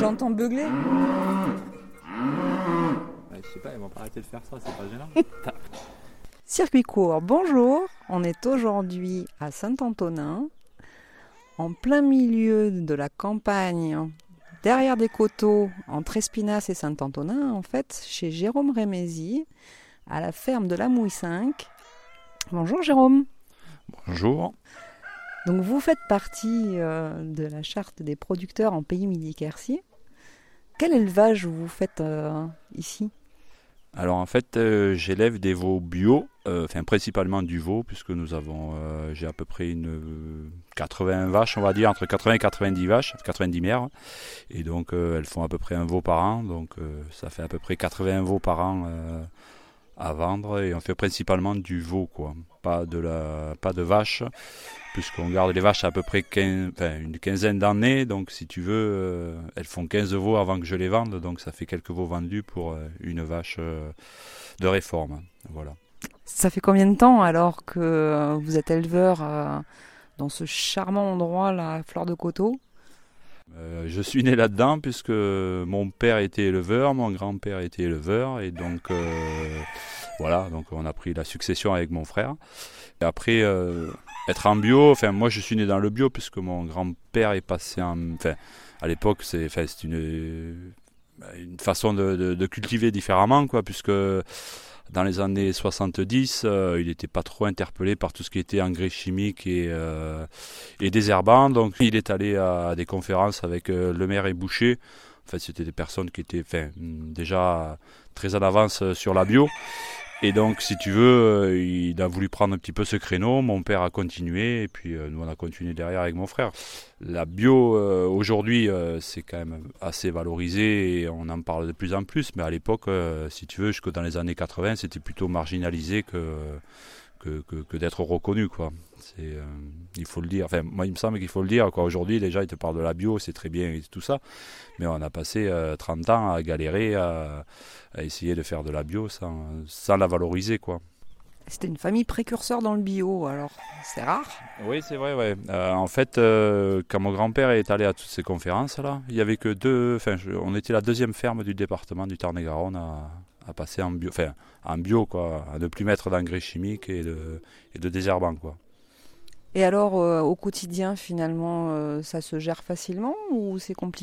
j'entends beugler. Je sais pas, ils vont pas arrêter de faire ça, c'est pas gênant. Circuit court, bonjour. On est aujourd'hui à Saint-Antonin, en plein milieu de la campagne, derrière des coteaux, entre Espinasse et Saint-Antonin, en fait, chez Jérôme Rémézy, à la ferme de la Mouille 5. Bonjour Jérôme. Bonjour. Donc vous faites partie de la charte des producteurs en Pays Midi-Quercy. Quel élevage vous faites ici ? Alors en fait, j'élève des veaux bio, principalement du veau, puisque j'ai à peu près 80 vaches, on va dire, entre 80 et 90 vaches, 90 mères. Et donc elles font à peu près un veau par an, donc ça fait à peu près 80 veaux par an à vendre. Et on fait principalement du veau, quoi. Pas de vaches, puisqu'on garde les vaches à peu près une quinzaine d'années. Donc si tu veux, elles font 15 veaux avant que je les vende. Donc ça fait quelques veaux vendus pour une vache de réforme. Voilà. Ça fait combien de temps alors que vous êtes éleveur dans ce charmant endroit, la Fleur de Coteaux ? Je suis né là-dedans puisque mon père était éleveur, mon grand-père était éleveur. Et donc voilà, donc on a pris la succession avec mon frère. Et après, être en bio, moi je suis né dans le bio puisque mon grand-père est passé à l'époque c'est une façon de cultiver différemment, quoi, puisque dans les années 70, il n'était pas trop interpellé par tout ce qui était engrais chimiques et désherbants. Donc il est allé à des conférences avec Lemaire et Boucher. En fait, c'était des personnes qui étaient déjà très en avance sur la bio. Et donc, si tu veux, il a voulu prendre un petit peu ce créneau. Mon père a continué et puis nous, on a continué derrière avec mon frère. La bio, aujourd'hui, c'est quand même assez valorisé et on en parle de plus en plus. Mais à l'époque, si tu veux, jusque dans les années 80, c'était plutôt marginalisé que d'être reconnu, quoi. Il faut le dire. Moi, il me semble qu'il faut le dire, quoi. Aujourd'hui, les gens, ils te parlent de la bio, c'est très bien et tout ça. Mais on a passé 30 ans à galérer, à essayer de faire de la bio sans la valoriser, quoi. C'était une famille précurseur dans le bio, alors c'est rare. Oui, c'est vrai, ouais. En fait, quand mon grand-père est allé à toutes ces conférences-là, il n'y avait que on était la deuxième ferme du département du Tarn-et-Garonne à passer en bio, quoi, à ne plus mettre d'engrais chimiques et de désherbants, quoi. Et alors, au quotidien, finalement, ça se gère facilement ou c'est compliqué ?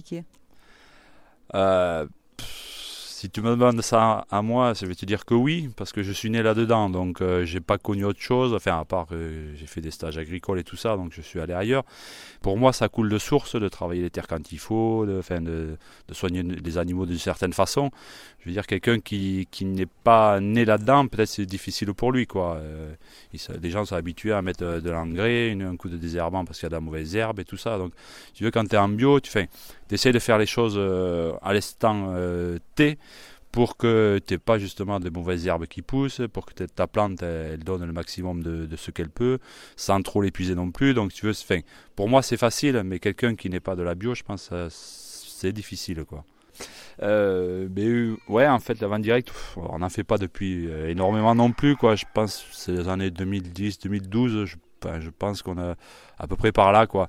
Si tu me demandes ça à moi, je vais te dire que oui, parce que je suis né là-dedans, donc j'ai pas connu autre chose, à part que j'ai fait des stages agricoles et tout ça, donc je suis allé ailleurs. Pour moi, ça coule de source de travailler les terres quand il faut, de soigner les animaux d'une certaine façon. Je veux dire, quelqu'un qui n'est pas né là-dedans, peut-être c'est difficile pour lui, quoi. Les gens sont habitués à mettre de l'engrais, un coup de désherbant parce qu'il y a de la mauvaise herbe et tout ça. Donc, si tu veux, quand tu es en bio, tu essaies de faire les choses à l'instant T, pour que tu n'aies pas justement de mauvaises herbes qui poussent, pour que ta plante elle donne le maximum de ce qu'elle peut, sans trop l'épuiser non plus. Donc, tu veux, pour moi, c'est facile, mais quelqu'un qui n'est pas de la bio, je pense que c'est difficile, quoi. Ouais, en fait, la vente directe, on n'en fait pas depuis énormément non plus, quoi. Je pense que c'est les années 2010-2012, je pense qu'on a à peu près par là, quoi.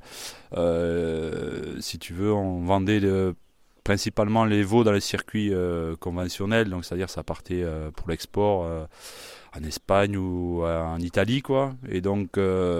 Si tu veux, on vendait principalement les veaux dans les circuits conventionnels, donc c'est-à-dire ça partait pour l'export en Espagne ou en Italie, quoi. Et donc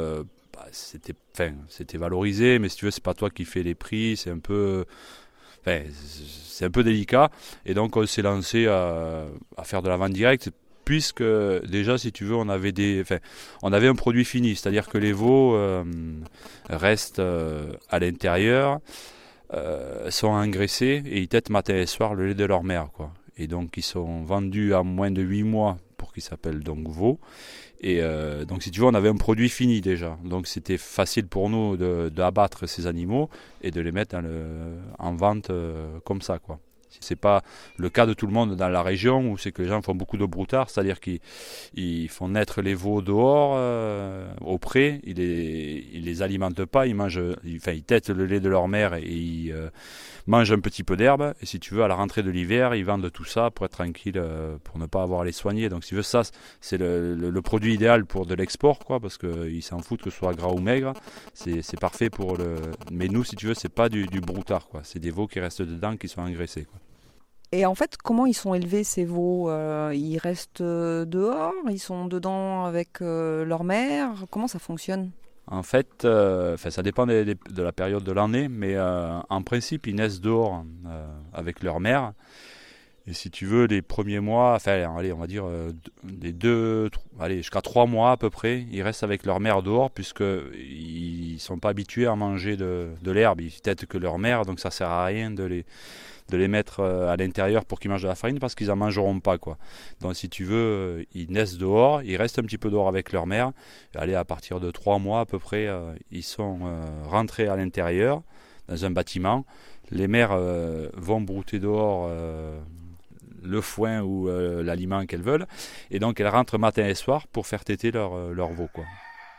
c'était valorisé, mais si tu veux, c'est pas toi qui fais les prix, c'est un peu délicat. Et donc on s'est lancé à faire de la vente directe, puisque déjà, si tu veux, on avait un produit fini, c'est-à-dire que les veaux restent à l'intérieur, sont engraissés et ils têtent matin et soir le lait de leur mère, quoi. Et donc ils sont vendus à moins de 8 mois pour qu'ils s'appellent donc veaux. Et donc si tu veux, on avait un produit fini déjà. Donc c'était facile pour nous d'abattre ces animaux et de les mettre en vente comme ça, quoi. C'est pas le cas de tout le monde dans la région où c'est que les gens font beaucoup de broutard, c'est-à-dire qu'ils font naître les veaux dehors, au pré, ils les alimentent pas, ils tètent le lait de leur mère et ils mangent un petit peu d'herbe. Et si tu veux, à la rentrée de l'hiver, ils vendent tout ça pour être tranquille, pour ne pas avoir à les soigner. Donc si tu veux, ça, c'est le produit idéal pour de l'export, quoi, parce qu'ils s'en foutent que ce soit gras ou maigre. C'est parfait pour le. Mais nous, si tu veux, c'est pas du broutard, quoi. C'est des veaux qui restent dedans, qui sont engraissés, quoi. Et en fait, comment ils sont élevés ces veaux? Ils restent dehors? Ils sont dedans avec leur mère? Comment ça fonctionne? En fait, ça dépend de la période de l'année, mais en principe, ils naissent dehors avec leur mère. Et si tu veux, les premiers mois, allez, on va dire jusqu'à 3 mois à peu près, ils restent avec leur mère dehors, puisqu'ils ne sont pas habitués à manger de l'herbe. Ils têtent que leur mère, donc ça ne sert à rien de les mettre à l'intérieur pour qu'ils mangent de la farine, parce qu'ils n'en mangeront pas, quoi. Donc si tu veux, ils naissent dehors, ils restent un petit peu dehors avec leur mère. Et allez, à partir de 3 mois à peu près, ils sont rentrés à l'intérieur, dans un bâtiment. Les mères vont brouter dehors le foin ou l'aliment qu'elles veulent, et donc elles rentrent matin et soir pour faire téter leur veau, quoi.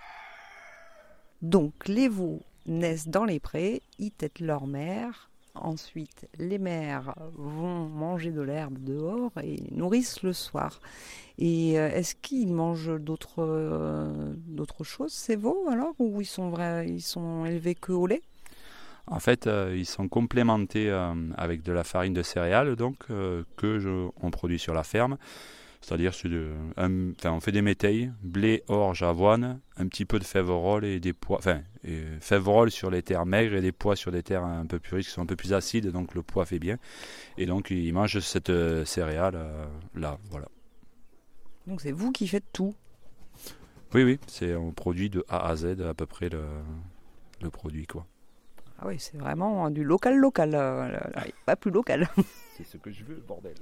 Donc les veaux naissent dans les prés, ils tètent leur mère. Ensuite, les mères vont manger de l'herbe dehors et nourrissent le soir. Et est-ce qu'ils mangent d'autres choses, ces veaux, alors, ou ils sont élevés que au lait? En fait, ils sont complémentés avec de la farine de céréales, donc on produit sur la ferme. C'est-à-dire, on fait des métailles, blé, orge, avoine, un petit peu de fèves-rolles et des pois. Fèves-rolles sur les terres maigres et des pois sur des terres un peu plus riches, qui sont un peu plus acides, donc le pois fait bien. Et donc, ils mangent cette céréale là, voilà. Donc c'est vous qui faites tout? Oui, on produit de A à Z à peu près le produit, quoi. Ah oui, c'est vraiment du local, pas plus local. C'est ce que je veux, bordel.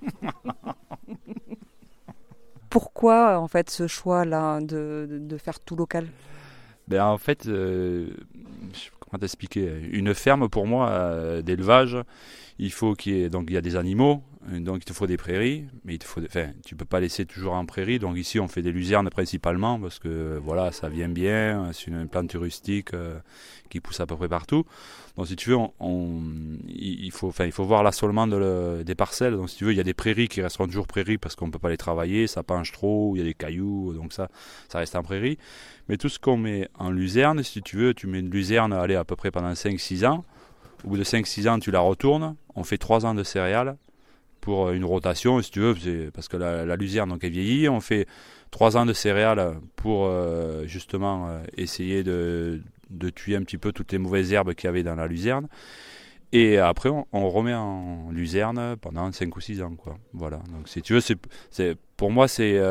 Pourquoi, en fait, ce choix-là de faire tout local? En fait, comment t'expliquer? Une ferme, pour moi, d'élevage, il faut il y a des animaux, donc il te faut des prairies, mais tu peux pas laisser toujours en prairie. Donc ici, on fait des luzernes principalement, parce que voilà, ça vient bien, c'est une plante rustique qui pousse à peu près partout. Donc si tu veux, il faut voir l'assolement des parcelles. Donc si tu veux, il y a des prairies qui resteront toujours prairies parce qu'on peut pas les travailler, ça penche trop, il y a des cailloux, donc ça reste en prairie. Mais tout ce qu'on met en luzerne, si tu veux, tu mets une luzerne à peu près pendant 5-6 ans. Au bout de 5-6 ans, tu la retournes. On fait 3 ans de céréales pour une rotation, si tu veux, parce que la luzerne donc, est vieillie. On fait 3 ans de céréales pour justement essayer de tuer un petit peu toutes les mauvaises herbes qu'il y avait dans la luzerne. Et après, on remet en luzerne pendant 5 ou 6 ans, quoi. Voilà. Donc, si tu veux, pour moi,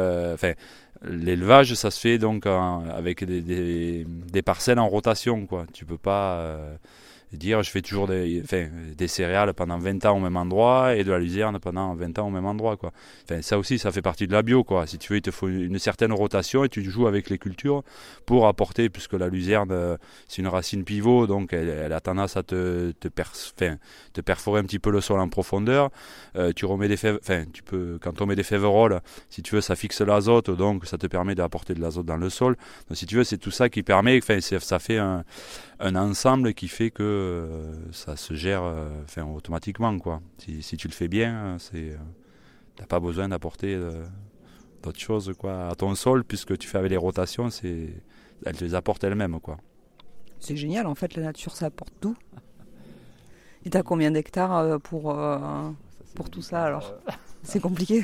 l'élevage, ça se fait donc avec des parcelles en rotation, quoi. Tu peux pas dire je fais toujours des céréales pendant 20 ans au même endroit et de la luzerne pendant 20 ans au même endroit, quoi. Ça aussi, ça fait partie de la bio, quoi. Si tu veux, il te faut une certaine rotation et tu joues avec les cultures pour apporter, puisque la luzerne, c'est une racine pivot, donc elle a tendance à te perforer un petit peu le sol en profondeur. Tu remets des fèves, quand on met des fèves-rolles, si tu veux, ça fixe l'azote, donc ça te permet d'apporter de l'azote dans le sol. Donc si tu veux, c'est tout ça qui permet, ça fait un ensemble qui fait que ça se gère automatiquement, quoi. Si tu le fais bien, t'as pas besoin d'apporter d'autres choses, quoi, à ton sol, puisque tu fais avec les rotations, elle te les apporte elle-même, quoi. C'est génial, en fait, la nature, ça apporte tout. Et t'as combien d'hectares pour tout ça, alors? C'est compliqué.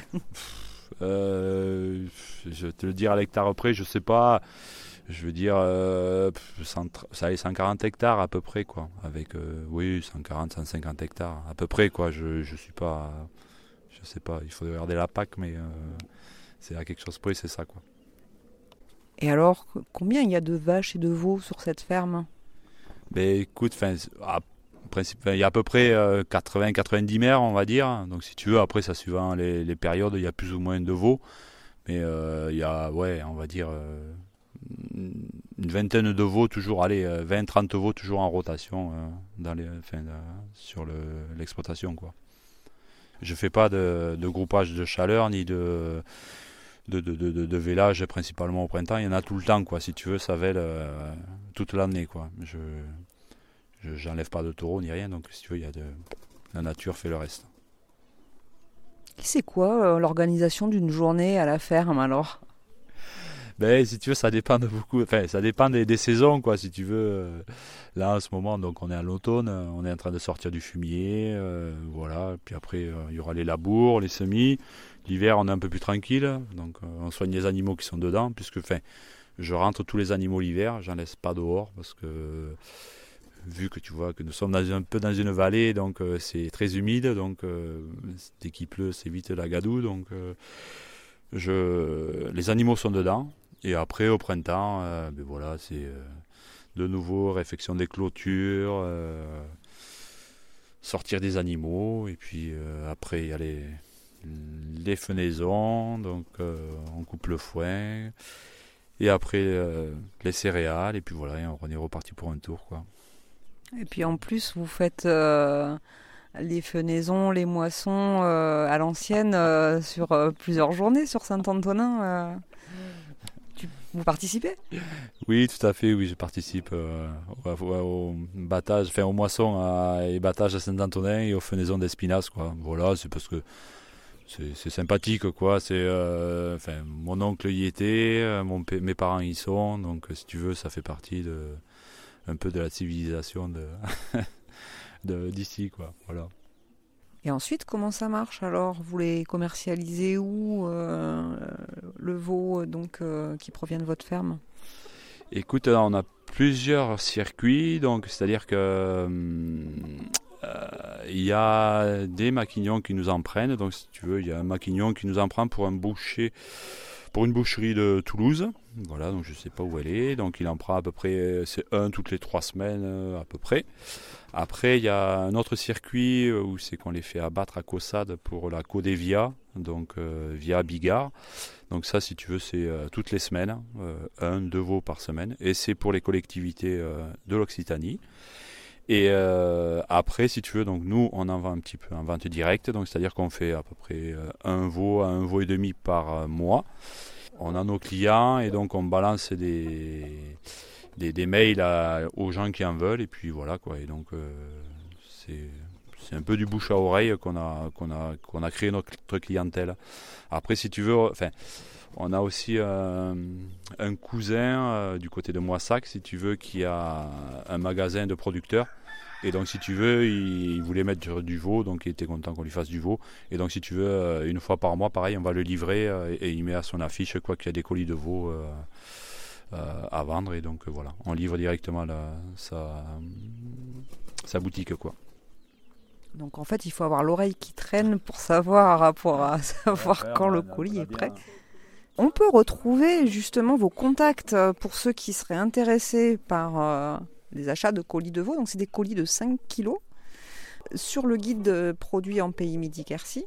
Je vais te le dire à l'hectare près, je sais pas. Je veux dire, ça est 140 hectares à peu près, quoi. Avec, 140, 150 hectares à peu près, quoi. Je suis pas, je sais pas, il faut regarder la PAC, mais c'est à quelque chose près, c'est ça, quoi. Et alors, combien il y a de vaches et de veaux sur cette ferme? Écoute, il y a à peu près 80-90 mères, on va dire. Donc si tu veux, après, ça suivant les périodes, il y a plus ou moins de veaux. Mais il y a, on va dire, une vingtaine de veaux, toujours, 20-30 veaux toujours en rotation sur l'exploitation, quoi. Je fais pas de groupage de chaleur ni de vélage principalement au printemps. Il y en a tout le temps, quoi. Si tu veux, ça vèle toute l'année, quoi. J'enlève pas de taureau ni rien, donc si tu veux, la nature fait le reste. C'est quoi l'organisation d'une journée à la ferme alors ? Ben, si tu veux, ça dépend de beaucoup. Enfin, ça dépend des saisons, quoi. Si tu veux, là en ce moment, donc on est à l'automne, on est en train de sortir du fumier, voilà. Puis après, il y aura les labours, les semis. L'hiver, on est un peu plus tranquille, donc on soigne les animaux qui sont dedans, puisque, enfin, je rentre tous les animaux l'hiver, j'en laisse pas dehors, parce que vu que tu vois que nous sommes un peu dans une vallée, donc c'est très humide, donc dès qu'il pleut, c'est vite la gadoue, donc les animaux sont dedans. Et après, au printemps, ben voilà, c'est de nouveau réfection des clôtures, sortir des animaux, et puis après, il y a les fenaisons, donc on coupe le foin, et après les céréales, et puis voilà, et on est reparti pour un tour, quoi. Et puis en plus, vous faites les fenaisons, les moissons à l'ancienne sur plusieurs journées sur Saint-Antonin. Vous participez ? Oui, tout à fait, oui, je participe au battage, enfin aux moissons et battage à Saint-Antonin et aux fenaisons d'Espinasse, quoi. Voilà, c'est parce que c'est sympathique, quoi. C'est, enfin, mon oncle y était, mes parents y sont, donc si tu veux, ça fait partie un peu de la civilisation d'ici, quoi. Voilà. Et ensuite, comment ça marche alors ? Vous les commercialisez où le veau qui provient de votre ferme ? Écoute, on a plusieurs circuits, donc c'est-à-dire que il y a des maquignons qui nous en prennent. Donc si tu veux, il y a un maquignon qui nous en prend pour une boucherie de Toulouse. Voilà, donc je ne sais pas où elle est. Donc il en prend à peu près, c'est toutes les 3 semaines à peu près. Après, il y a un autre circuit où c'est qu'on les fait abattre à Caussade pour la Codevia, donc via Bigard. Donc ça, si tu veux, c'est toutes les semaines, 2 veaux par semaine. Et c'est pour les collectivités de l'Occitanie. Et après, si tu veux, donc nous, on en vend un petit peu en vente directe. Donc c'est-à-dire qu'on fait à peu près un veau à 1,5 veau par mois. On a nos clients et donc on balance des mails aux gens qui en veulent, et puis voilà, quoi. Et donc c'est un peu du bouche à oreille qu'on a créé notre clientèle. Après, si tu veux, enfin, on a aussi un cousin du côté de Moissac, si tu veux, qui a un magasin de producteurs. Et donc, si tu veux, il voulait mettre du veau, donc il était content qu'on lui fasse du veau. Et donc, si tu veux, une fois par mois, pareil, on va le livrer et il met à son affiche quoi qu'il y a des colis de veau à vendre. Et donc, voilà, on livre directement sa boutique, quoi. Donc, en fait, il faut avoir l'oreille qui traîne pour savoir quand le colis est prêt. On peut retrouver justement vos contacts pour ceux qui seraient intéressés par les achats de colis de veau. Donc c'est des colis de 5 kilos sur le guide produit en pays Midi-Quercy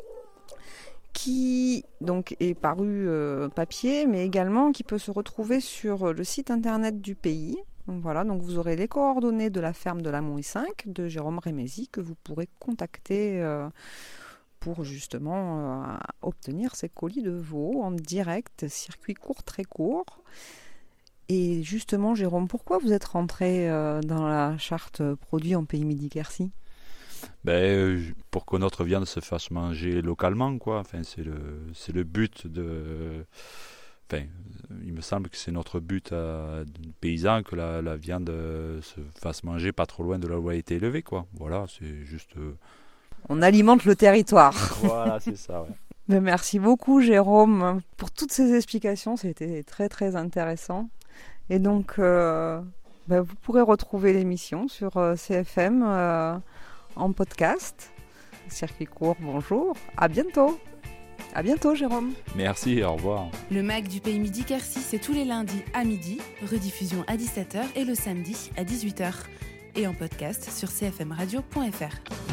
qui donc est paru papier, mais également qui peut se retrouver sur le site internet du pays. Donc voilà, donc vous aurez les coordonnées de la ferme de la Mouille 5 de Jérôme Rémézy que vous pourrez contacter pour justement obtenir ces colis de veau en direct, circuit court, très court. Et justement, Jérôme, pourquoi vous êtes rentré dans la charte produit en pays Midi-Quercy ? Pour que notre viande se fasse manger localement, quoi. Enfin, c'est le but de... Enfin, il me semble que c'est notre but paysan, que la viande se fasse manger pas trop loin de là où elle a été élevée, quoi. Voilà, c'est juste... On alimente le territoire. Voilà, c'est ça, ouais. Mais merci beaucoup, Jérôme, pour toutes ces explications. C'était très, très intéressant. Et donc, vous pourrez retrouver l'émission sur CFM en podcast. Circuit court, bonjour. À bientôt. À bientôt, Jérôme. Merci, au revoir. Le MAG du pays Midi-Quercy, c'est tous les lundis à midi, rediffusion à 17h et le samedi à 18h. Et en podcast sur cfmradio.fr.